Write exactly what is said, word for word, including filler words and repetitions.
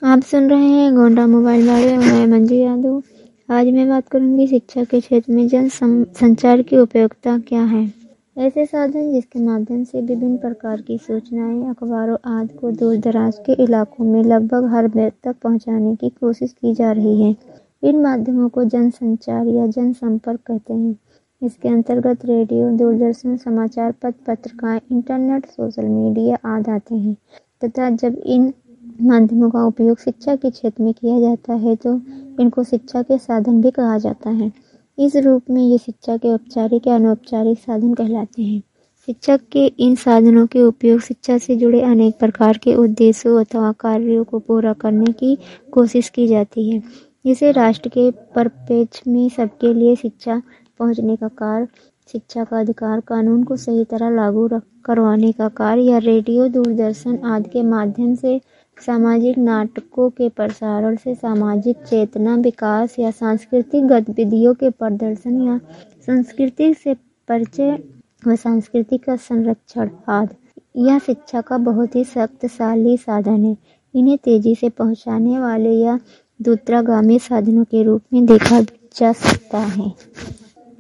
आप सुन रहे हैं गोंडा मोबाइल वाले और मैं मंजू यादव। आज मैं बात करूंगी शिक्षा के क्षेत्र में जन संचार की उपयोगिता क्या है। ऐसे साधन जिसके माध्यम से विभिन्न प्रकार की सूचनाएं, अखबारों आदि को दूर दराज के इलाकों में लगभग हर व्यक्ति तक पहुंचाने की कोशिश की जा रही है। इन माध्यमों को जन संचार या जन संपर्क कहते हैं। इसके अंतर्गत रेडियो, दूरदर्शन, समाचार पत्र, पत्रिकाएं, इंटरनेट, सोशल मीडिया आदि आते हैं तथा जब इन माध्यमों का उपयोग शिक्षा के क्षेत्र में किया जाता है तो इनको शिक्षा के साधन भी कहा जाता है। इस रूप में ये शिक्षा के औपचारिक या अनौपचारिक साधन कहलाते हैं। शिक्षक के इन साधनों के उपयोग शिक्षा से जुड़े अनेक प्रकार के उद्देश्यों अथवा कार्यों को पूरा करने की कोशिश की जाती है। इसे राष्ट्र के परिप्रेक्ष्य में सबके लिए शिक्षा पहुंचने का कार्य, शिक्षा का अधिकार कानून को सही तरह लागू करवाने का कार्य या रेडियो, दूरदर्शन आदि के माध्यम से सामाजिक नाटकों के प्रसारण से सामाजिक चेतना विकास या सांस्कृतिक गतिविधियों के प्रदर्शन या संस्कृति से परिचय व संस्कृति का संरक्षण आदि यह शिक्षा का बहुत ही शक्तिशाली साधन है। इन्हें तेजी से पहुंचाने वाले या दूरगामी साधनों के रूप में देखा जा सकता है।